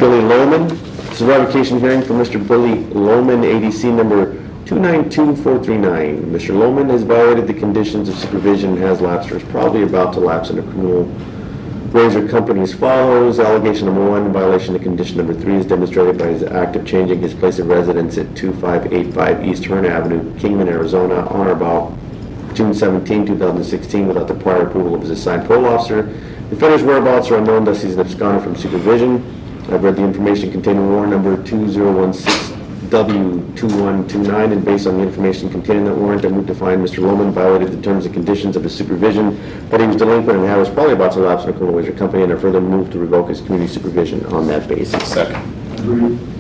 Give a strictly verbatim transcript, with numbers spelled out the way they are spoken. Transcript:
Billy Lohman. This is a revocation hearing for Mister Billy Lohman, A D C number two nine two four three nine. Mister Lohman has violated the conditions of supervision and has lapsed or is probably about to lapse in a criminal razor company as follows. Allegation number one, violation of condition number three is demonstrated by his act of changing his place of residence at two five eight five East Hearn Avenue, Kingman, Arizona, on or about June seventeenth, two thousand sixteen, without the prior approval of his assigned parole officer. The offender's whereabouts are unknown, thus he's an absconder from supervision. I've read the information contained in warrant number two zero one six W two one two nine, and based on the information contained in that warrant, I move to find Mister Lohman violated the terms and conditions of his supervision, that he was delinquent and was probably about to lapse in a criminal razor company, and I further move to revoke his community supervision on that basis. Second. Agreed.